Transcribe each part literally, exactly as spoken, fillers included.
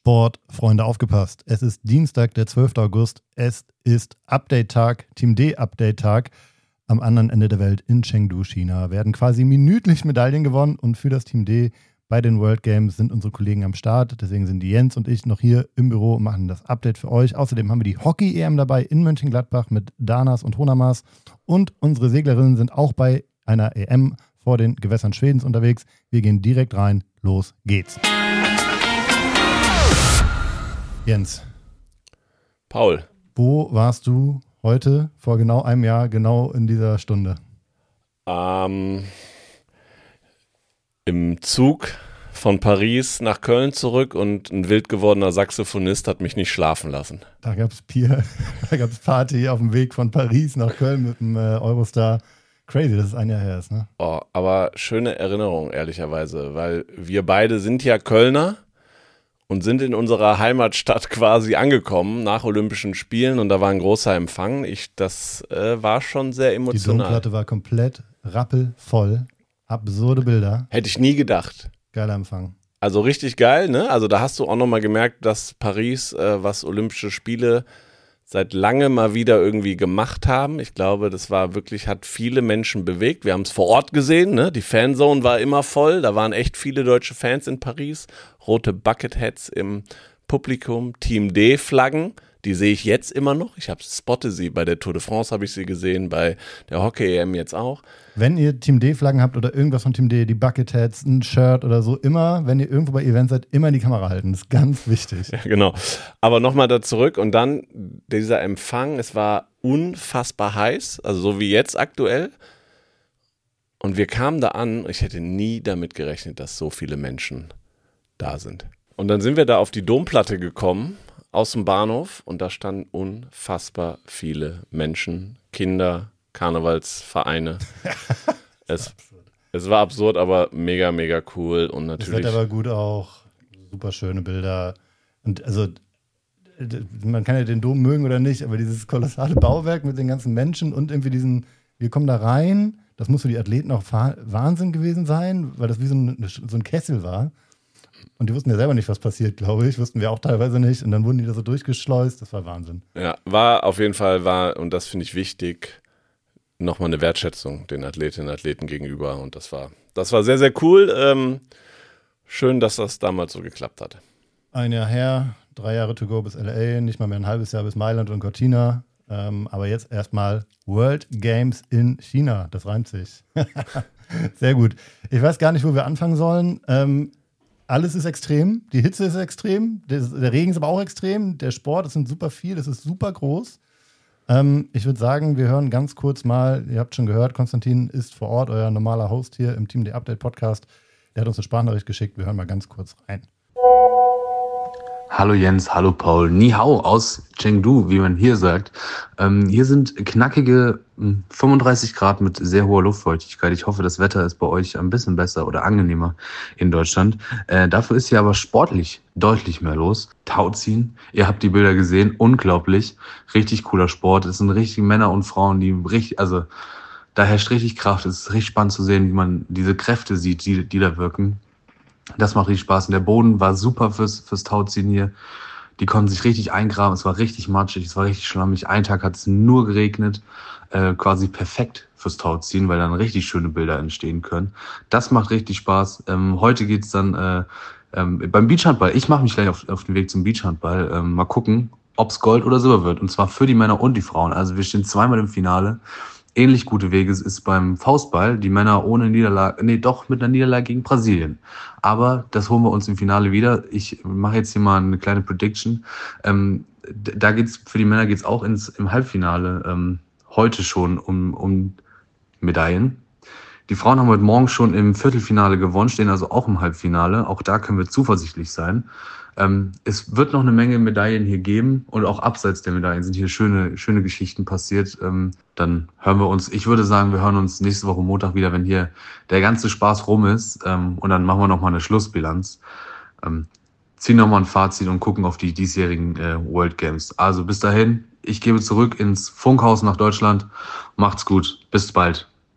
Sportfreunde, aufgepasst. Es ist Dienstag, der zwölfter August. Es ist Update-Tag, Team D-Update-Tag. Am anderen Ende der Welt in Chengdu, China, werden quasi minütlich Medaillen gewonnen. Und für das Team D bei den World Games sind unsere Kollegen am Start. Deswegen sind die Jens und ich noch hier im Büro und machen das Update für euch. Außerdem haben wir die Hockey-E M dabei in Mönchengladbach mit Danas und Honamas. Und unsere Seglerinnen sind auch bei einer E M vor den Gewässern Schwedens unterwegs. Wir gehen direkt rein. Los geht's. Jens. Paul. Wo warst du heute vor genau einem Jahr, genau in dieser Stunde? Ähm, Im Zug von Paris nach Köln zurück und ein wild gewordener Saxophonist hat mich nicht schlafen lassen. Da gab es Bier, da gab es Party auf dem Weg von Paris nach Köln mit dem äh, Eurostar. Crazy, dass es ein Jahr her ist, ne? Oh, aber schöne Erinnerung, ehrlicherweise, weil wir beide sind ja Kölner und sind in unserer Heimatstadt quasi angekommen nach Olympischen Spielen und da war ein großer Empfang. Ich, das äh, war schon sehr emotional. Die Domplatte war komplett rappelvoll. Absurde Bilder. Hätte ich nie gedacht. Geiler Empfang. Also richtig geil, ne? Also da hast du auch nochmal gemerkt, dass Paris, äh, was Olympische Spiele seit langem mal wieder irgendwie gemacht haben. Ich glaube, das war wirklich, hat viele Menschen bewegt. Wir haben es vor Ort gesehen, ne? Die Fanzone war immer voll. Da waren echt viele deutsche Fans in Paris. Rote Bucketheads im Publikum. Team D-Flaggen, die sehe ich jetzt immer noch. Ich habe spotte sie. Bei der Tour de France habe ich sie gesehen, bei der Hockey-E M jetzt auch. Wenn ihr Team D-Flaggen habt oder irgendwas von Team D, die Bucketheads, ein Shirt oder so, immer, wenn ihr irgendwo bei Events seid, immer in die Kamera halten. Das ist ganz wichtig. Ja, genau. Aber nochmal da zurück und dann dieser Empfang. Es war unfassbar heiß, also so wie jetzt aktuell. Und wir kamen da an. Ich hätte nie damit gerechnet, dass so viele Menschen da sind. Und dann sind wir da auf die Domplatte gekommen, aus dem Bahnhof. Und da standen unfassbar viele Menschen, Kinder, Karnevalsvereine. es, es war absurd, aber mega, mega cool. Und natürlich. Das Wetter war gut auch. Super schöne Bilder. Und also, man kann ja den Dom mögen oder nicht, aber dieses kolossale Bauwerk mit den ganzen Menschen und irgendwie diesen, wir kommen da rein, das muss für die Athleten auch Wahnsinn gewesen sein, weil das wie so ein, so ein Kessel war. Und die wussten ja selber nicht, was passiert, glaube ich. Wussten wir auch teilweise nicht. Und dann wurden die da so durchgeschleust. Das war Wahnsinn. Ja, war auf jeden Fall, war, und das finde ich wichtig, nochmal eine Wertschätzung den Athletinnen und Athleten gegenüber. Und das war, das war sehr, sehr cool. Ähm, schön, dass das damals so geklappt hat. Ein Jahr her, drei Jahre to go bis L A, nicht mal mehr ein halbes Jahr bis Mailand und Cortina. Ähm, aber jetzt erstmal World Games in China. Das reimt sich. Sehr gut. Ich weiß gar nicht, wo wir anfangen sollen. Ähm, Alles ist extrem, die Hitze ist extrem, der, der Regen ist aber auch extrem, der Sport, es sind super viel, es ist super groß. Ähm, ich würde sagen, wir hören ganz kurz mal, ihr habt schon gehört, Konstantin ist vor Ort, euer normaler Host hier im Team D Update Podcast. Der hat uns eine Sprachnachricht geschickt, wir hören mal ganz kurz rein. Hallo Jens, hallo Paul, Ni hao aus Chengdu, wie man hier sagt. Ähm, hier sind knackige fünfunddreißig Grad mit sehr hoher Luftfeuchtigkeit. Ich hoffe, das Wetter ist bei euch ein bisschen besser oder angenehmer in Deutschland. Äh, dafür ist hier aber sportlich deutlich mehr los. Tauziehen, ihr habt die Bilder gesehen, unglaublich, richtig cooler Sport. Es sind richtig Männer und Frauen, die richtig, also da herrscht richtig Kraft. Es ist richtig spannend zu sehen, wie man diese Kräfte sieht, die, die da wirken. Das macht richtig Spaß. Und der Boden war super fürs, fürs Tauziehen hier. Die konnten sich richtig eingraben. Es war richtig matschig, es war richtig schlammig. Einen Tag hat es nur geregnet. Äh, quasi perfekt fürs Tauziehen, weil dann richtig schöne Bilder entstehen können. Das macht richtig Spaß. Ähm, heute geht's dann äh, ähm, beim Beachhandball. Ich mache mich gleich auf, auf den Weg zum Beachhandball. Ähm, mal gucken, ob's Gold oder Silber wird. Und zwar für die Männer und die Frauen. Also wir stehen zweimal im Finale. Ähnlich gute Wege ist beim Faustball, die Männer ohne Niederlage, nee, doch mit einer Niederlage gegen Brasilien. Aber das holen wir uns im Finale wieder. Ich mache jetzt hier mal eine kleine Prediction. Ähm, da geht's, für die Männer geht's auch ins, im Halbfinale, ähm, heute schon um, um Medaillen. Die Frauen haben heute Morgen schon im Viertelfinale gewonnen, stehen also auch im Halbfinale. Auch da können wir zuversichtlich sein. Ähm, es wird noch eine Menge Medaillen hier geben und auch abseits der Medaillen sind hier schöne, schöne Geschichten passiert. Ähm, dann hören wir uns, ich würde sagen, wir hören uns nächste Woche Montag wieder, wenn hier der ganze Spaß rum ist. Ähm, und dann machen wir nochmal eine Schlussbilanz. Ähm, ziehen nochmal ein Fazit und gucken auf die diesjährigen äh, World Games. Also bis dahin, ich gebe zurück ins Funkhaus nach Deutschland. Macht's gut. Bis bald.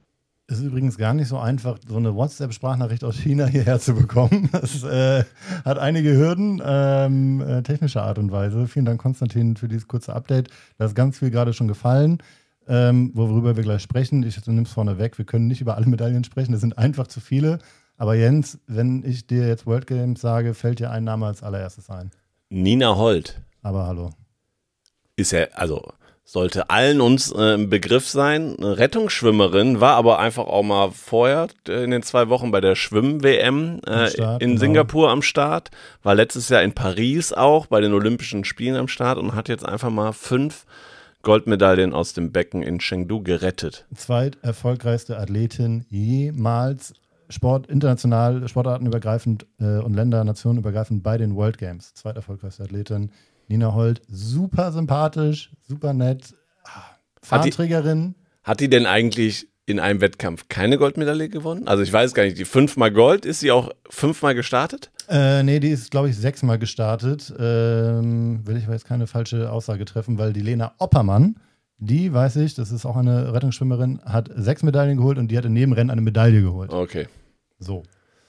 Es ist übrigens gar nicht so einfach, so eine WhatsApp-Sprachnachricht aus China hierher zu bekommen. Das äh, hat einige Hürden, ähm, äh, technischer Art und Weise. Vielen Dank, Konstantin, für dieses kurze Update. Da ist ganz viel gerade schon gefallen, ähm, worüber wir gleich sprechen. Ich nehme es vorne weg. Wir können nicht über alle Medaillen sprechen. Das sind einfach zu viele. Aber Jens, wenn ich dir jetzt World Games sage, fällt dir ein Name als allererstes ein. Nina Holt. Aber hallo. Ist ja, also sollte allen uns äh, ein Begriff sein. Eine Rettungsschwimmerin, war aber einfach auch mal vorher äh, in den zwei Wochen bei der Schwimm-W M äh, Start, in genau. Singapur am Start. War letztes Jahr in Paris auch bei den Olympischen Spielen am Start und hat jetzt einfach mal fünf Goldmedaillen aus dem Becken in Chengdu gerettet. Zweiterfolgreichste Athletin jemals Sport, international, sportartenübergreifend äh, und Länder, nationenübergreifend bei den World Games. Zweiterfolgreichste Athletin Nina Holt. Super sympathisch, super nett. Fahnenträgerin. Hat die denn eigentlich in einem Wettkampf keine Goldmedaille gewonnen? Also ich weiß gar nicht, die fünfmal Gold, ist sie auch fünfmal gestartet? Äh, nee, die ist, glaube ich, sechsmal gestartet. Ähm, will ich aber jetzt keine falsche Aussage treffen, weil die Lena Oppermann, die, weiß ich, das ist auch eine Rettungsschwimmerin, hat sechs Medaillen geholt und die hat im Nebenrennen eine Medaille geholt. Okay. So.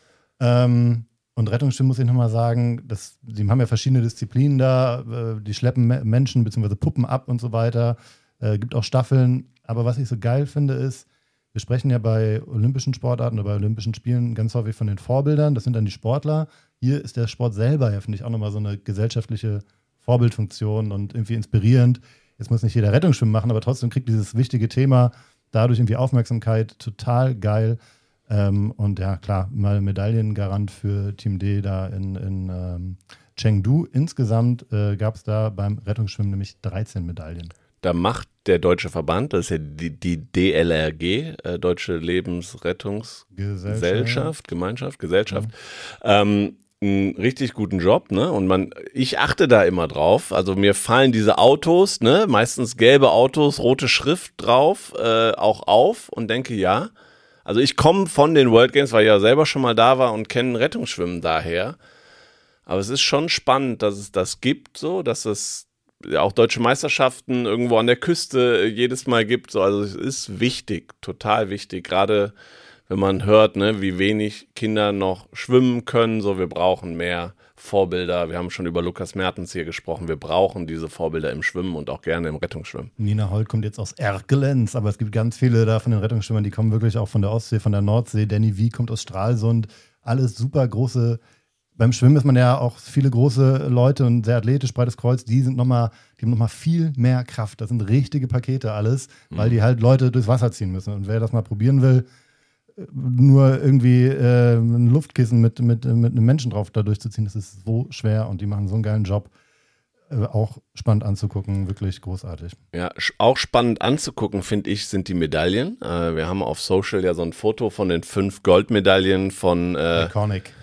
Ähm, und Rettungsschwimmen muss ich nochmal sagen, das, die haben ja verschiedene Disziplinen da, äh, die schleppen Me- Menschen bzw. Puppen ab und so weiter. Äh, gibt auch Staffeln. Aber was ich so geil finde, ist, wir sprechen ja bei olympischen Sportarten oder bei Olympischen Spielen ganz häufig von den Vorbildern. Das sind dann die Sportler. Hier ist der Sport selber ja, finde ich, auch nochmal so eine gesellschaftliche Vorbildfunktion und irgendwie inspirierend. Jetzt muss nicht jeder Rettungsschwimmen machen, aber trotzdem kriegt dieses wichtige Thema dadurch irgendwie Aufmerksamkeit. Total geil. Ähm, und ja, klar, mal Medaillengarant für Team D da in, in ähm, Chengdu. Insgesamt äh, gab es da beim Rettungsschwimmen nämlich dreizehn Medaillen. Da macht der Deutsche Verband, das ist ja die, die D L R G, äh, Deutsche Lebensrettungsgesellschaft, Gesellschaft. Gemeinschaft, Gesellschaft, ja. ähm, einen richtig guten Job, ne? Und man, ich achte da immer drauf. Also mir fallen diese Autos, ne, meistens gelbe Autos, rote Schrift drauf, äh, auch auf und denke, ja. Also ich komme von den World Games, weil ich ja selber schon mal da war und kenne Rettungsschwimmen daher. Aber es ist schon spannend, dass es das gibt, so, dass es ja auch deutsche Meisterschaften irgendwo an der Küste jedes Mal gibt. So. Also es ist wichtig, total wichtig. Gerade wenn man hört, ne, wie wenig Kinder noch schwimmen können. So, wir brauchen mehr Vorbilder. Wir haben schon über Lukas Mertens hier gesprochen. Wir brauchen diese Vorbilder im Schwimmen und auch gerne im Rettungsschwimmen. Nina Holt kommt jetzt aus Erkelenz, aber es gibt ganz viele da von den Rettungsschwimmern, die kommen wirklich auch von der Ostsee, von der Nordsee. Danny Wie kommt aus Stralsund. Alles super große. Beim Schwimmen ist man ja auch viele große Leute und sehr athletisch, breites Kreuz. Die sind noch mal, die haben nochmal viel mehr Kraft. Das sind richtige Pakete alles, mhm. weil die halt Leute durchs Wasser ziehen müssen. Und wer das mal probieren will, nur irgendwie äh, ein Luftkissen mit, mit, mit einem Menschen drauf da durchzuziehen, das ist so schwer und die machen so einen geilen Job. Äh, auch spannend anzugucken, wirklich großartig. Ja, auch spannend anzugucken, finde ich, sind die Medaillen. Äh, wir haben auf Social ja so ein Foto von den fünf Goldmedaillen von äh, Iconic.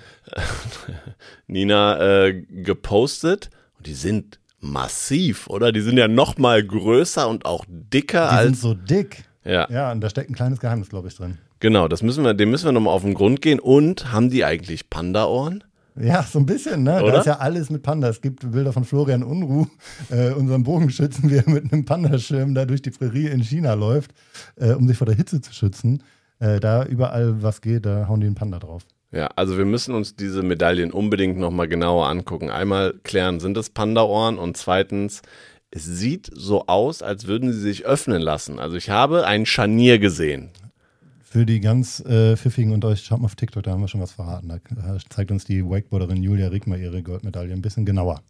Nina äh, gepostet und die sind massiv, oder? Die sind ja noch mal größer und auch dicker die als... Die sind so dick. Ja. Ja, und da steckt ein kleines Geheimnis, glaube ich, drin. Genau, das müssen wir, dem müssen wir nochmal auf den Grund gehen. Und haben die eigentlich Panda-Ohren? Ja, so ein bisschen, ne? Oder? Da ist ja alles mit Panda. Es gibt Bilder von Florian Unruh, äh, unserem Bogenschützen, wie er mit einem Pandaschirm da durch die Prärie in China läuft, äh, um sich vor der Hitze zu schützen. Äh, da überall was geht, da hauen die einen Panda drauf. Ja, also wir müssen uns diese Medaillen unbedingt nochmal genauer angucken. Einmal klären, sind es Panda-Ohren? Und zweitens, es sieht so aus, als würden sie sich öffnen lassen. Also ich habe ein Scharnier gesehen. Für die ganz äh, Pfiffigen und euch, schaut mal auf TikTok, da haben wir schon was verraten. Da äh, zeigt uns die Wakeboarderin Julia Riegmer ihre Goldmedaille ein bisschen genauer.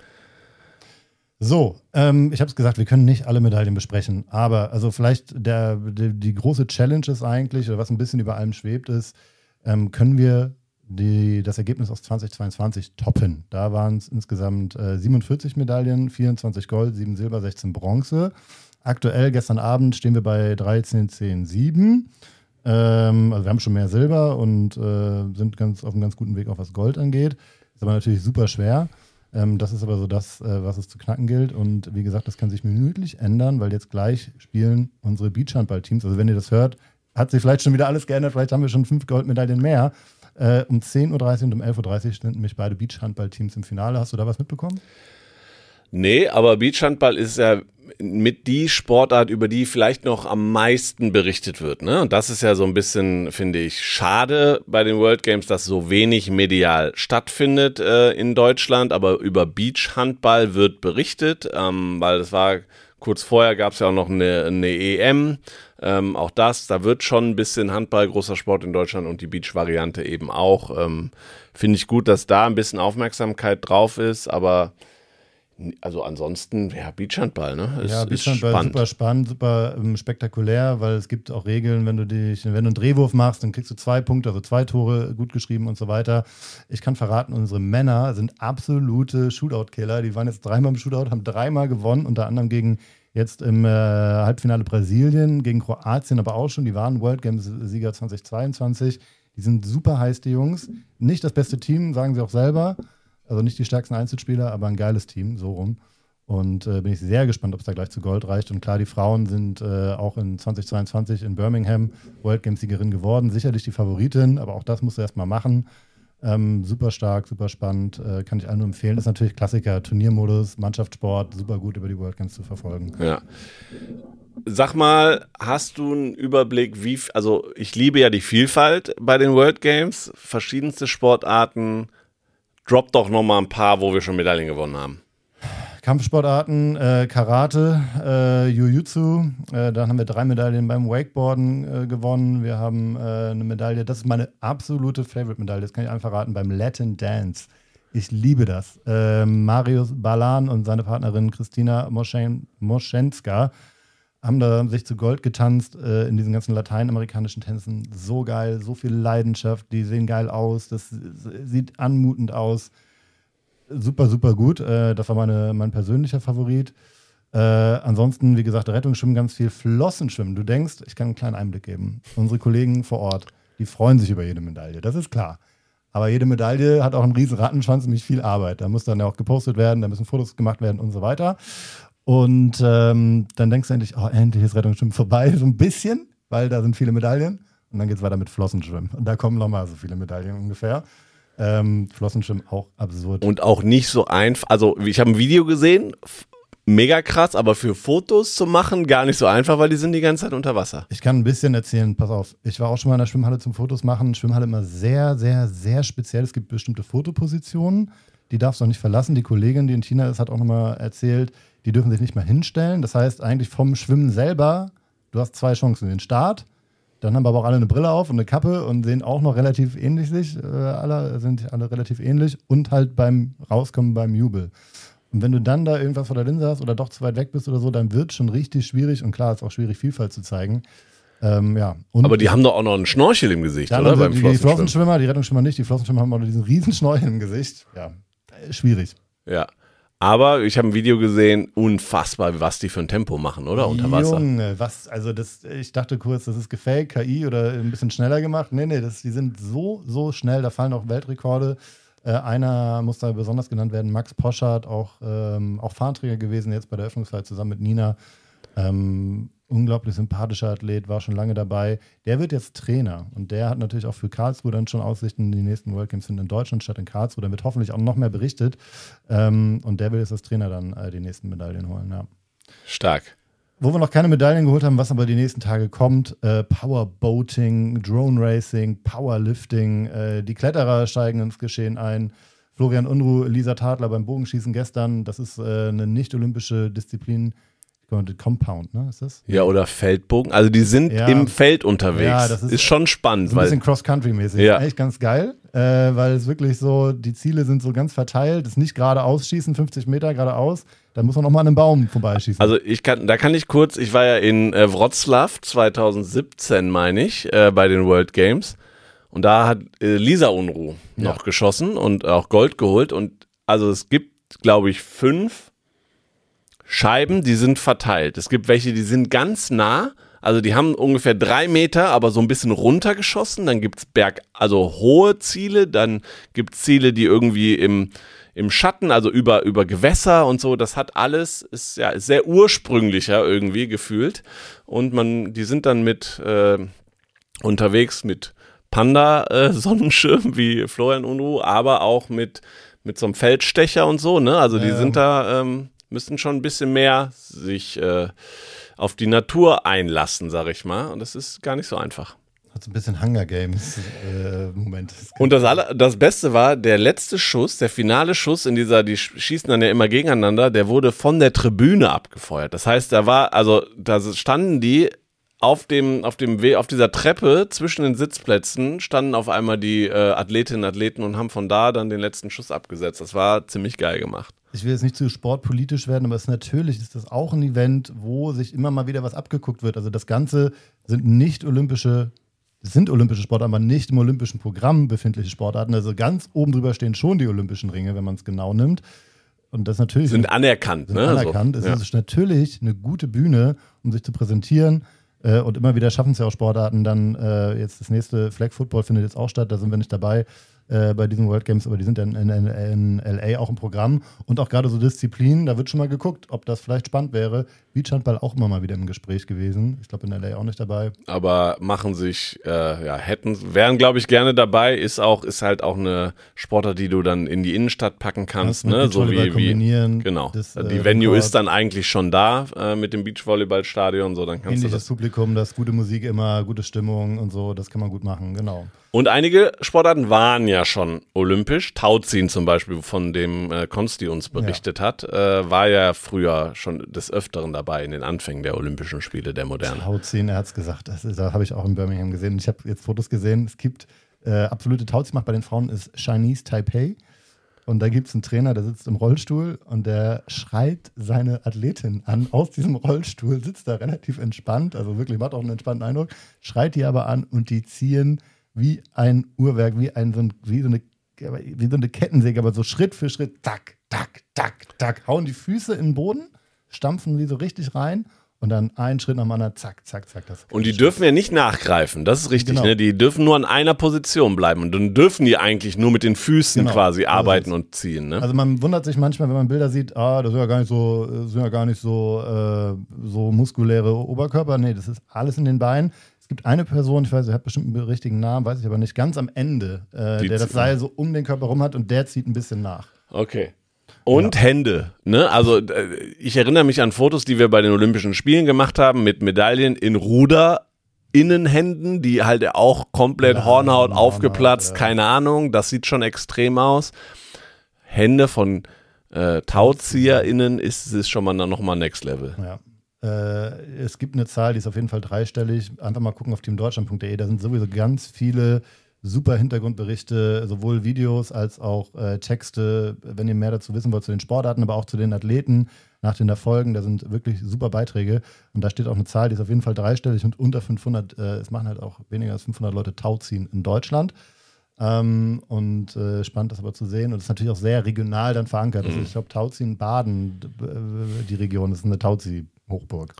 So, ähm, ich habe es gesagt, wir können nicht alle Medaillen besprechen, aber also vielleicht der, die, die große Challenge ist eigentlich, oder was ein bisschen über allem schwebt, ist, ähm, können wir die, das Ergebnis aus zweitausendzweiundzwanzig toppen. Da waren es insgesamt äh, siebenundvierzig Medaillen, vierundzwanzig Gold, sieben Silber, sechzehn Bronze. Aktuell, gestern Abend, stehen wir bei dreizehn, zehn, sieben. Ähm, also wir haben schon mehr Silber und äh, sind ganz auf einem ganz guten Weg, auch was Gold angeht. Ist aber natürlich super schwer. Ähm, das ist aber so das, äh, was es zu knacken gilt. Und wie gesagt, das kann sich minütlich ändern, weil jetzt gleich spielen unsere Beachhandball-Teams. Also wenn ihr das hört, hat sich vielleicht schon wieder alles geändert. Vielleicht haben wir schon fünf Goldmedaillen mehr. Äh, um zehn Uhr dreißig und um elf Uhr dreißig sind nämlich beide Beachhandball-Teams im Finale. Hast du da was mitbekommen? Nee, aber Beachhandball ist ja mit die Sportart, über die vielleicht noch am meisten berichtet wird. Ne? Und das ist ja so ein bisschen, finde ich, schade bei den World Games, dass so wenig medial stattfindet äh, in Deutschland. Aber über Beachhandball wird berichtet, ähm, weil das war, kurz vorher gab es ja auch noch eine, eine E M. Ähm, auch das, da wird schon ein bisschen Handball, großer Sport in Deutschland und die Beach-Variante eben auch. Ähm, finde ich gut, dass da ein bisschen Aufmerksamkeit drauf ist, aber also ansonsten, ja, Beachhandball, ne? Ist, ja, Beachhandball ist spannend. super spannend, super ähm, spektakulär, weil es gibt auch Regeln, wenn du dich, wenn du einen Drehwurf machst, dann kriegst du zwei Punkte, also zwei Tore gut geschrieben und so weiter. Ich kann verraten, unsere Männer sind absolute Shootout-Killer. Die waren jetzt dreimal im Shootout, haben dreimal gewonnen, unter anderem gegen jetzt im äh, Halbfinale Brasilien, gegen Kroatien aber auch schon. Die waren World Games-Sieger zweitausendzweiundzwanzig. Die sind super heiß, die Jungs. Nicht das beste Team, sagen sie auch selber. Also nicht die stärksten Einzelspieler, aber ein geiles Team, so rum. Und äh, bin ich sehr gespannt, ob es da gleich zu Gold reicht. Und klar, die Frauen sind äh, auch in zweitausendzweiundzwanzig in Birmingham World Games-Siegerin geworden. Sicherlich die Favoritin, aber auch das musst du erstmal machen. Ähm, super stark, super spannend, äh, kann ich allen nur empfehlen. Das ist natürlich Klassiker, Turniermodus, Mannschaftssport, super gut über die World Games zu verfolgen. Ja. Sag mal, hast du einen Überblick, wie, also ich liebe ja die Vielfalt bei den World Games, verschiedenste Sportarten. Drop doch noch mal ein paar, wo wir schon Medaillen gewonnen haben. Kampfsportarten, äh, Karate, äh, Jiu-Jitsu, äh, dann haben wir drei Medaillen beim Wakeboarden äh, gewonnen. Wir haben äh, eine Medaille, das ist meine absolute Favorite-Medaille, das kann ich einfach verraten, beim Latin Dance. Ich liebe das. Äh, Marius Balan und seine Partnerin Christina Moschen- Moschenska haben da sich zu Gold getanzt äh, in diesen ganzen lateinamerikanischen Tänzen. So geil, so viel Leidenschaft, die sehen geil aus, das sieht anmutend aus. Super, super gut. Äh, das war meine, mein persönlicher Favorit. Äh, ansonsten, wie gesagt, Rettungsschwimmen ganz viel. Flossenschwimmen. Du denkst, ich kann einen kleinen Einblick geben. Unsere Kollegen vor Ort, die freuen sich über jede Medaille. Das ist klar. Aber jede Medaille hat auch einen riesen Rattenschwanz und nämlich viel Arbeit. Da muss dann ja auch gepostet werden, da müssen Fotos gemacht werden und so weiter. Und ähm, dann denkst du endlich, oh, endlich ist Rettungsschwimmen vorbei. So ein bisschen, weil da sind viele Medaillen. Und dann geht es weiter mit Flossenschwimmen. Und da kommen nochmal so viele Medaillen ungefähr. Ähm, Flossenschwimmen auch absurd. Und auch nicht so einfach, also ich habe ein Video gesehen, f- mega krass, aber für Fotos zu machen gar nicht so einfach, weil die sind die ganze Zeit unter Wasser. Ich kann ein bisschen erzählen, pass auf, ich war auch schon mal in der Schwimmhalle zum Fotos machen. Schwimmhalle immer sehr, sehr, sehr speziell. Es gibt bestimmte Fotopositionen, die darfst du auch nicht verlassen. Die Kollegin, die in China ist, hat auch nochmal erzählt, die dürfen sich nicht mehr hinstellen. Das heißt eigentlich vom Schwimmen selber, du hast zwei Chancen, den Start. Dann haben aber auch alle eine Brille auf und eine Kappe und sehen auch noch relativ ähnlich sich. Äh, alle sind alle relativ ähnlich und halt beim Rauskommen beim Jubel. Und wenn du dann da irgendwas vor der Linse hast oder doch zu weit weg bist oder so, dann wird es schon richtig schwierig und klar, ist auch schwierig, Vielfalt zu zeigen. Ähm, ja. Und aber die haben doch auch noch einen Schnorchel im Gesicht, oder? Also Beim die, die Flossenschwimmer, die Rettungsschwimmer nicht, die Flossenschwimmer haben auch noch diesen riesen Schnorchel im Gesicht. Ja, schwierig. Ja. Aber ich habe ein Video gesehen, unfassbar, was die für ein Tempo machen, oder? Unter Wasser. Junge, was, also das, ich dachte kurz, das ist gefaked, K I oder ein bisschen schneller gemacht. Nee, nee, das, die sind so, so schnell, da fallen auch Weltrekorde. Äh, einer muss da besonders genannt werden, Max Poschardt, auch, ähm, auch Fahnenträger gewesen, jetzt bei der Eröffnungsfeier zusammen mit Nina. Ähm, unglaublich sympathischer Athlet, war schon lange dabei. Der wird jetzt Trainer und der hat natürlich auch für Karlsruhe dann schon Aussichten, die nächsten World Games sind in Deutschland statt in Karlsruhe. Da wird hoffentlich auch noch mehr berichtet ähm, und der will jetzt als Trainer dann äh, die nächsten Medaillen holen. Ja. Stark. Wo wir noch keine Medaillen geholt haben, was aber die nächsten Tage kommt, äh, Powerboating, Drone Racing, Powerlifting, äh, die Kletterer steigen ins Geschehen ein. Florian Unruh, Lisa Tadler beim Bogenschießen gestern, das ist äh, eine nicht-olympische Disziplin. Compound, ne? Ist das? Ja, oder Feldbogen. Also die sind ja. im Feld unterwegs. Ja, das ist, ist schon spannend. So ein weil bisschen Cross-Country-mäßig. Ja. Ist eigentlich ganz geil, äh, weil es wirklich so, die Ziele sind so ganz verteilt. Es ist nicht geradeaus schießen, fünfzig Meter geradeaus. Da muss man auch mal an einem Baum vorbeischießen. Also ich kann, da kann ich kurz, ich war ja in äh, Wroclaw zweitausendsiebzehn, meine ich, äh, bei den World Games. Und da hat äh, Lisa Unruh ja. noch geschossen und auch Gold geholt. Und also es gibt, glaube ich, fünf Scheiben, die sind verteilt. Es gibt welche, die sind ganz nah, also die haben ungefähr drei Meter, aber so ein bisschen runtergeschossen. Dann gibt es Berg, also hohe Ziele, dann gibt es Ziele, die irgendwie im, im Schatten, also über, über Gewässer und so. Das hat alles, ist ja sehr ursprünglicher irgendwie gefühlt. Und man, die sind dann mit äh, unterwegs mit Panda-Sonnenschirm äh, wie Florian Unruh, aber auch mit, mit so einem Feldstecher und so, ne? Also die ähm. sind da ähm, müssen schon ein bisschen mehr sich äh, auf die Natur einlassen, sag ich mal. Und das ist gar nicht so einfach. Hat so ein bisschen Hunger Games äh, Moment. Das Und das, aller, das Beste war, der letzte Schuss, der finale Schuss in dieser, die schießen dann ja immer gegeneinander, der wurde von der Tribüne abgefeuert. Das heißt, da war, also da standen die auf dem, auf dem Weg, auf dieser Treppe zwischen den Sitzplätzen, standen auf einmal die äh, Athletinnen und Athleten und haben von da dann den letzten Schuss abgesetzt. Das war ziemlich geil gemacht. Ich will jetzt nicht zu sportpolitisch werden, aber es ist natürlich ist das auch ein Event, wo sich immer mal wieder was abgeguckt wird. Also das Ganze sind nicht olympische Es sind olympische Sportarten, aber nicht im olympischen Programm befindliche Sportarten. Also ganz oben drüber stehen schon die olympischen Ringe, wenn man es genau nimmt. Und das natürlich sind anerkannt, sind ne? anerkannt. So, es ja. ist natürlich eine gute Bühne, um sich zu präsentieren. Äh, und immer wieder schaffen es ja auch Sportarten. Dann äh, jetzt das nächste Flag Football findet jetzt auch statt. Da sind wir nicht dabei äh, bei diesen World Games, aber die sind ja in, in, in L A auch im Programm. Und auch gerade so Disziplinen, da wird schon mal geguckt, ob das vielleicht spannend wäre. Beachhandball auch immer mal wieder im Gespräch gewesen. Ich glaube in L A auch nicht dabei. Aber machen sich, äh, ja, hätten, wären glaube ich gerne dabei, ist auch, ist halt auch eine Sportart, die du dann in die Innenstadt packen kannst, ne? So wie, wie, genau. Das, äh, die Venue Rekord. Ist dann eigentlich schon da äh, mit dem Beachvolleyballstadion, so dann kannst Ähnliches du das. Publikum, das gute Musik immer, gute Stimmung und so, das kann man gut machen, genau. Und einige Sportarten waren ja schon olympisch. Tauziehen zum Beispiel, von dem äh, Konsti uns berichtet ja. hat, äh, war ja früher schon des Öfteren dabei in den Anfängen der Olympischen Spiele der Moderne. Tauziehen, er hat es gesagt, das, da habe ich auch in Birmingham gesehen. Ich habe jetzt Fotos gesehen, es gibt äh, absolute Tauziehmacht bei den Frauen ist Chinese Taipei. Und da gibt es einen Trainer, der sitzt im Rollstuhl und der schreit seine Athletin an aus diesem Rollstuhl, sitzt da relativ entspannt, also wirklich macht auch einen entspannten Eindruck, schreit die aber an und die ziehen wie ein Uhrwerk, wie, ein, so ein, wie, so eine, wie so eine Kettensäge, aber so Schritt für Schritt, tack, tack, tack, tack, hauen die Füße in den Boden, stampfen die so richtig rein und dann einen Schritt nach dem anderen, zack, zack, zack. Das und die dürfen ja nicht nachgreifen, das ist richtig, genau. Ne? Die dürfen nur an einer Position bleiben und dann dürfen die eigentlich nur mit den Füßen genau. quasi arbeiten also und ziehen. Ne? Also man wundert sich manchmal, wenn man Bilder sieht, ah, das sind ja gar nicht so, sind ja gar nicht so, äh, so muskuläre Oberkörper, nee, das ist alles in den Beinen. Es gibt eine Person, ich weiß, er hat bestimmt einen richtigen Namen, weiß ich aber nicht, ganz am Ende, äh, der das Seil so um den Körper rum hat und der zieht ein bisschen nach. Okay. Und ja. Hände, ne? Also ich erinnere mich an Fotos, die wir bei den Olympischen Spielen gemacht haben mit Medaillen in Ruder-Innenhänden, die halt auch komplett ja, Hornhaut Hornhaut, aufgeplatzt, ja. keine Ahnung, das sieht schon extrem aus. Hände von äh, TauzieherInnen ist, ist schon mal noch mal Next Level. Ja. Es gibt eine Zahl, die ist auf jeden Fall dreistellig. Einfach mal gucken auf teamdeutschland punkt de. Da sind sowieso ganz viele super Hintergrundberichte, sowohl Videos als auch äh, Texte, wenn ihr mehr dazu wissen wollt, zu den Sportarten, aber auch zu den Athleten nach den Erfolgen. Da sind wirklich super Beiträge. Und da steht auch eine Zahl, die ist auf jeden Fall dreistellig und unter fünfhundert. Äh, es machen halt auch weniger als fünfhundert Leute Tauziehen in Deutschland. Ähm, und äh, spannend das aber zu sehen. Und das ist natürlich auch sehr regional dann verankert. Mhm. Also ich glaube, Tauziehen, Baden, äh, die Region, das ist eine Tauzieh Hochburg.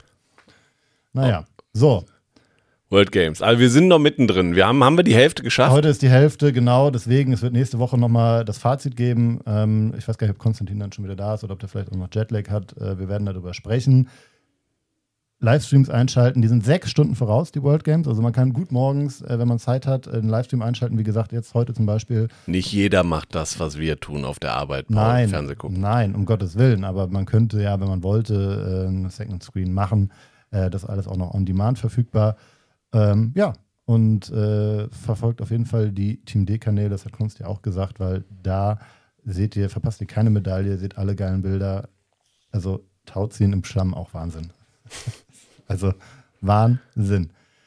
Naja, oh. so. World Games. Also wir sind noch mittendrin. Wir haben, haben wir die Hälfte geschafft? Heute ist die Hälfte, genau. Deswegen, es wird nächste Woche nochmal das Fazit geben. Ähm, ich weiß gar nicht, ob Konstantin dann schon wieder da ist oder ob der vielleicht auch noch Jetlag hat. Äh, wir werden darüber sprechen. Livestreams einschalten, die sind sechs Stunden voraus, die World Games. Also man kann gut morgens, äh, wenn man Zeit hat, einen Livestream einschalten. Wie gesagt, jetzt heute zum Beispiel. Nicht jeder macht das, was wir tun auf der Arbeit, nein, Fernsehen gucken. Nein, um Gottes Willen. Aber man könnte ja, wenn man wollte, äh, einen Second Screen machen. Äh, das alles auch noch on Demand verfügbar. Ähm, ja, und äh, verfolgt auf jeden Fall die Team D-Kanäle. Das hat Kunst ja auch gesagt, weil da seht ihr, verpasst ihr keine Medaille, seht alle geilen Bilder. Also Tauziehen im Schlamm, auch Wahnsinn. Also Wahnsinn.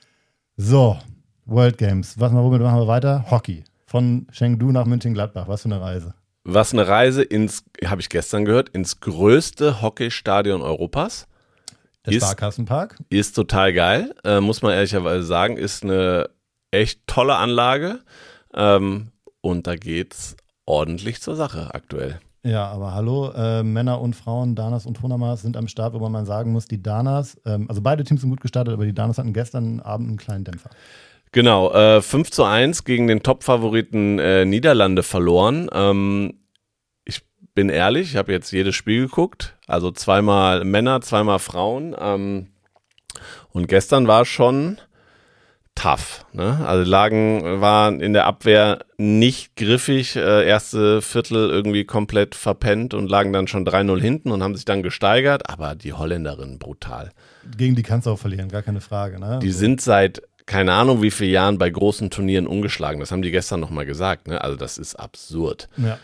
So, World Games. Was, womit machen wir weiter? Hockey. Von Chengdu nach Mönchengladbach. Was für eine Reise. Was eine Reise ins, habe ich gestern gehört, ins größte Hockeystadion Europas. Der ist, Sparkassenpark. Ist total geil, äh, muss man ehrlicherweise sagen. Ist eine echt tolle Anlage. Ähm, und da geht's ordentlich zur Sache aktuell. Ja, aber hallo, äh, Männer und Frauen, Danas und Honamas sind am Start, wo man sagen muss, die Danas, ähm, also beide Teams sind gut gestartet, aber die Danas hatten gestern Abend einen kleinen Dämpfer. Genau, äh, fünf zu eins gegen den Top-Favoriten äh, Niederlande verloren. Ähm, ich bin ehrlich, ich habe jetzt jedes Spiel geguckt, also zweimal Männer, zweimal Frauen. Ähm, und gestern war schon tough. Ne? Also lagen, waren in der Abwehr nicht griffig, äh, erste Viertel irgendwie komplett verpennt und lagen dann schon drei null hinten und haben sich dann gesteigert, aber die Holländerinnen brutal. Gegen die kannst du auch verlieren, gar keine Frage. Ne? Die so. sind seit keine Ahnung wie viele Jahren bei großen Turnieren ungeschlagen. Das haben die gestern nochmal gesagt. Ne? Also das ist absurd. Ja,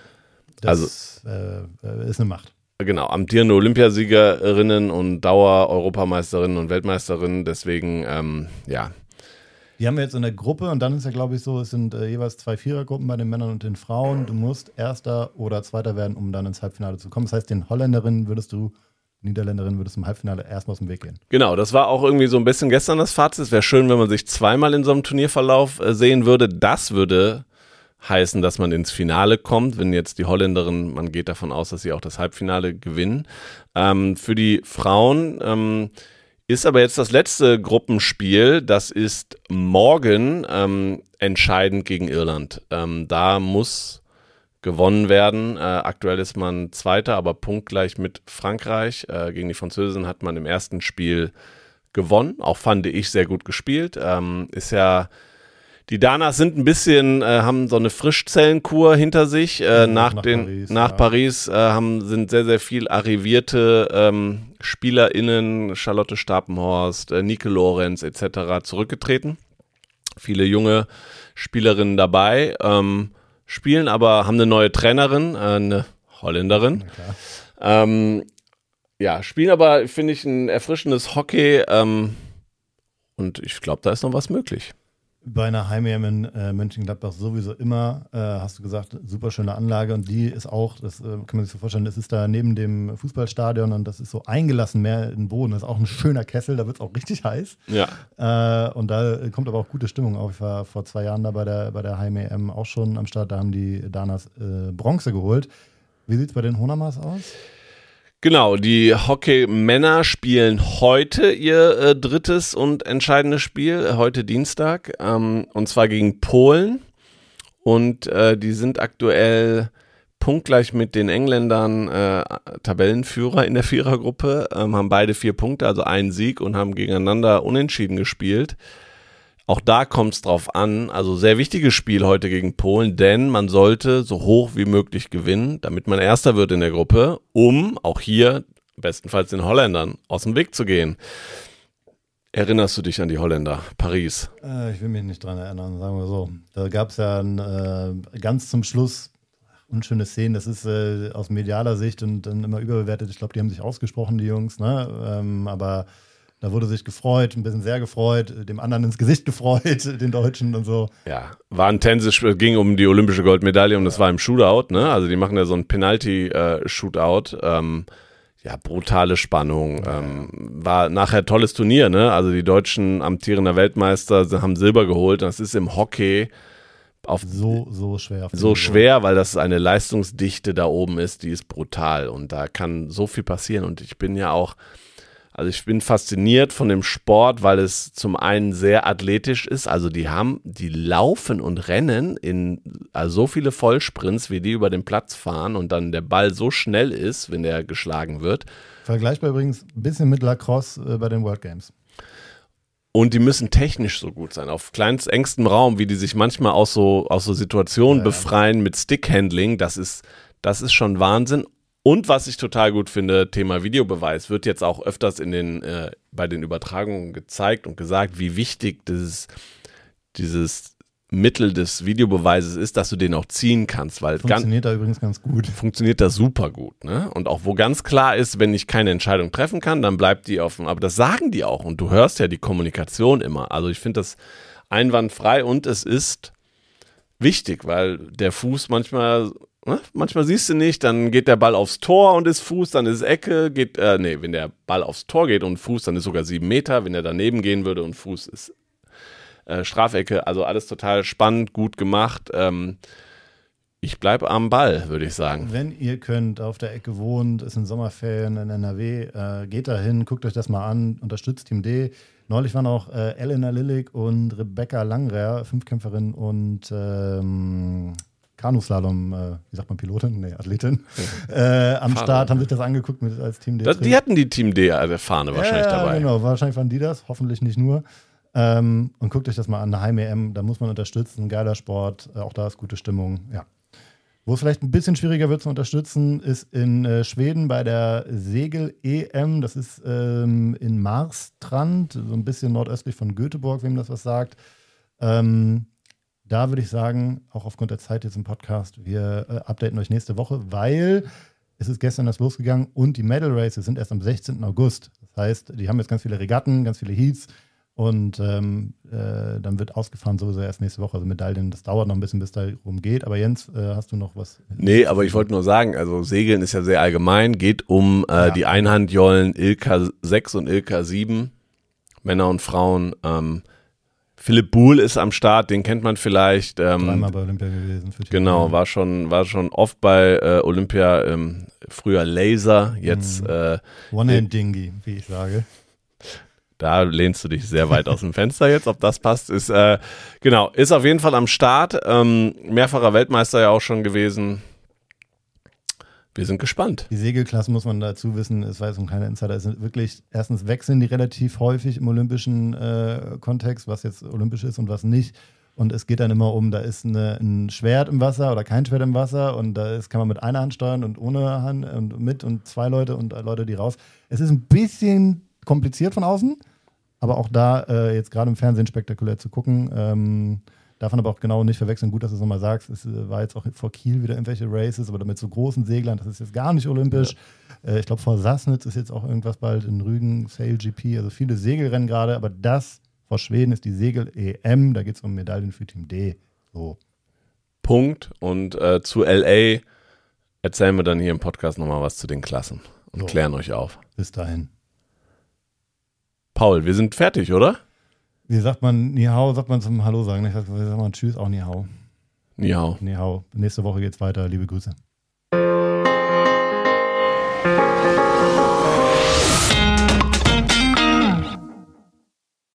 das also, äh, ist eine Macht. Genau, amtierende Olympiasiegerinnen und Dauer-Europameisterinnen und Weltmeisterinnen, deswegen, ähm, ja. Die haben wir jetzt in der Gruppe und dann ist ja, glaube ich, so, es sind äh, jeweils zwei Vierergruppen bei den Männern und den Frauen. Du musst Erster oder Zweiter werden, um dann ins Halbfinale zu kommen. Das heißt, den Holländerinnen würdest du, Niederländerinnen würdest du im Halbfinale erstmal aus dem Weg gehen. Genau, das war auch irgendwie so ein bisschen gestern das Fazit. Es wäre schön, wenn man sich zweimal in so einem Turnierverlauf äh, sehen würde. Das würde heißen, dass man ins Finale kommt, wenn jetzt die Holländerin, man geht davon aus, dass sie auch das Halbfinale gewinnen. Ähm, für die Frauen ähm, ist aber jetzt das letzte Gruppenspiel, das ist morgen ähm, entscheidend gegen Irland. Ähm, da muss gewonnen werden. Äh, aktuell ist man Zweiter, aber punktgleich mit Frankreich. Äh, gegen die Französin hat man im ersten Spiel gewonnen, auch fand ich sehr gut gespielt. Ähm, ist ja Die Danas sind ein bisschen, äh, haben so eine Frischzellenkur hinter sich. Äh, nach, nach den, Paris, nach ja. Paris äh, haben, sind sehr, sehr viel arrivierte ähm, SpielerInnen, Charlotte Stapenhorst, äh, Nike Lorenz et cetera zurückgetreten. Viele junge Spielerinnen dabei, ähm, spielen aber, haben eine neue Trainerin, äh, eine Holländerin. Ähm, ja, spielen aber, finde ich, ein erfrischendes Hockey ähm, und ich glaube, da ist noch was möglich. Bei einer Heim-E M in äh, Mönchengladbach sowieso immer, äh, hast du gesagt, super schöne Anlage und die ist auch, das äh, kann man sich so vorstellen, das ist da neben dem Fußballstadion und das ist so eingelassen mehr in den Boden, das ist auch ein schöner Kessel, da wird es auch richtig heiß. Ja. Äh, und da kommt aber auch gute Stimmung auf. Ich war vor zwei Jahren da bei der, bei der Heim-E M auch schon am Start, da haben die Danas äh, Bronze geholt. Wie sieht es bei den Honamas aus? Genau, die Hockey-Männer spielen heute ihr äh, drittes und entscheidendes Spiel, heute Dienstag, ähm, und zwar gegen Polen. Und äh, die sind aktuell punktgleich mit den Engländern äh, Tabellenführer in der Vierergruppe, ähm, haben beide vier Punkte, also einen Sieg und haben gegeneinander unentschieden gespielt. Auch da kommt es drauf an, also sehr wichtiges Spiel heute gegen Polen, denn man sollte so hoch wie möglich gewinnen, damit man Erster wird in der Gruppe, um auch hier bestenfalls den Holländern aus dem Weg zu gehen. Erinnerst du dich an die Holländer, Paris? Äh, ich will mich nicht dran erinnern, sagen wir so. Da gab es ja ein, äh, ganz zum Schluss unschöne Szenen, das ist äh, aus medialer Sicht und dann immer überbewertet. Ich glaube, die haben sich ausgesprochen, die Jungs, ne? Ähm, aber da wurde sich gefreut, ein bisschen sehr gefreut, dem anderen ins Gesicht gefreut, den Deutschen und so. Ja, war ein Tennisspiel, ging um die olympische Goldmedaille und das war im Shootout, ne? Also die machen ja so ein Penalty-Shootout. Ähm, ja, brutale Spannung. Ähm, war nachher tolles Turnier, ne? Also die deutschen amtierender Weltmeister haben Silber geholt. Das ist im Hockey auf so, so schwer. So schwer, weil das eine Leistungsdichte da oben ist, die ist brutal und da kann so viel passieren und ich bin ja auch Also ich bin fasziniert von dem Sport, weil es zum einen sehr athletisch ist. Also die haben, die laufen und rennen in also so viele Vollsprints, wie die über den Platz fahren und dann der Ball so schnell ist, wenn der geschlagen wird. Vergleichbar übrigens ein bisschen mit Lacrosse äh, bei den World Games. Und die müssen technisch so gut sein. Auf kleinst engstem Raum, wie die sich manchmal aus so, aus so Situationen ja, befreien ja. mit Stickhandling, das ist, das ist schon Wahnsinn. Und was ich total gut finde, Thema Videobeweis, wird jetzt auch öfters in den, äh, bei den Übertragungen gezeigt und gesagt, wie wichtig dieses, dieses Mittel des Videobeweises ist, dass du den auch ziehen kannst. Weil funktioniert ganz, da übrigens ganz gut. Funktioniert das super gut. Ne? Und auch wo ganz klar ist, wenn ich keine Entscheidung treffen kann, dann bleibt die offen. Aber das sagen die auch und du hörst ja die Kommunikation immer. Also ich finde das einwandfrei und es ist wichtig, weil der Fuß manchmal... Manchmal siehst du nicht, dann geht der Ball aufs Tor und ist Fuß, dann ist Ecke, geht, äh, nee, wenn der Ball aufs Tor geht und Fuß, dann ist sogar sieben Meter, wenn er daneben gehen würde und Fuß ist äh, Strafecke, also alles total spannend, gut gemacht. Ähm, ich bleibe am Ball, würde ich sagen. Wenn ihr könnt, auf der Ecke wohnt, ist in Sommerferien in N R W, äh, geht da hin, guckt euch das mal an, unterstützt Team D. Neulich waren auch äh, Elena Lillig und Rebecca Langrer, Fünfkämpferin und ähm, Kanuslalom, äh, wie sagt man, Pilotin? Nee, Athletin. Äh, am Fahrer. Start haben sich das angeguckt mit als Team D. Das, die hatten die Team D, der Fahne wahrscheinlich ja, dabei. Genau, wahrscheinlich waren die das, hoffentlich nicht nur. Ähm, und guckt euch das mal an, eine Heim-E M, da muss man unterstützen, geiler Sport, äh, auch da ist gute Stimmung, ja. Wo es vielleicht ein bisschen schwieriger wird zu unterstützen, ist in äh, Schweden bei der Segel-E M. Das ist ähm, in Marstrand, so ein bisschen nordöstlich von Göteborg, wem das was sagt. Ähm, da würde ich sagen, auch aufgrund der Zeit jetzt im Podcast, wir äh, updaten euch nächste Woche, weil es ist gestern erst losgegangen und die Medal Races sind erst am sechzehnten August. Das heißt, die haben jetzt ganz viele Regatten, ganz viele Heats. Und ähm, äh, dann wird ausgefahren sowieso erst nächste Woche. Also Medaillen, das dauert noch ein bisschen, bis da rumgeht. Aber Jens, äh, hast du noch was? Nee, aber ich wollte nur sagen, also Segeln ist ja sehr allgemein, geht um äh, Ja. die Einhandjollen Ilka sechs und Ilka sieben, Männer und Frauen. Ähm, Philipp Buhl ist am Start, den kennt man vielleicht. Ähm, Dreimal bei Olympia gewesen. Für genau, war schon, war schon oft bei äh, Olympia, ähm, früher Laser, jetzt Mhm. äh, One-Hand-Dingy, wie ich sage. da lehnst du dich sehr weit aus dem Fenster jetzt, ob das passt. Ist äh, genau, ist auf jeden Fall am Start. Ähm, mehrfacher Weltmeister ja auch schon gewesen. Wir sind gespannt. Die Segelklassen muss man dazu wissen, es weiß um keine Insider, es sind wirklich, erstens wechseln die relativ häufig im olympischen äh, Kontext, was jetzt olympisch ist und was nicht. Und es geht dann immer um, da ist eine, ein Schwert im Wasser oder kein Schwert im Wasser und da ist, kann man mit einer Hand steuern und ohne Hand und mit und zwei Leute und Leute, die raus. Es ist ein bisschen kompliziert von außen, aber auch da äh, jetzt gerade im Fernsehen spektakulär zu gucken. Ähm, darf man aber auch genau nicht verwechseln. Gut, dass du es nochmal sagst. Es äh, war jetzt auch vor Kiel wieder irgendwelche Races, aber mit so großen Seglern, das ist jetzt gar nicht olympisch. Ja. Äh, ich glaube, vor Sassnitz ist jetzt auch irgendwas bald in Rügen, Sail G P, also viele Segelrennen gerade, aber das vor Schweden ist die Segel-E M, da geht es um Medaillen für Team D. So. Punkt. Und äh, zu L A erzählen wir dann hier im Podcast nochmal was zu den Klassen und So. klären euch auf. Bis dahin. Paul, wir sind fertig, oder? Wie sagt man Ni Hao? Sagt man zum Hallo sagen? Ich sag, wie sagt man Tschüss? Auch Ni Hao. Ni hao. Ni Hao. Nächste Woche geht's weiter. Liebe Grüße.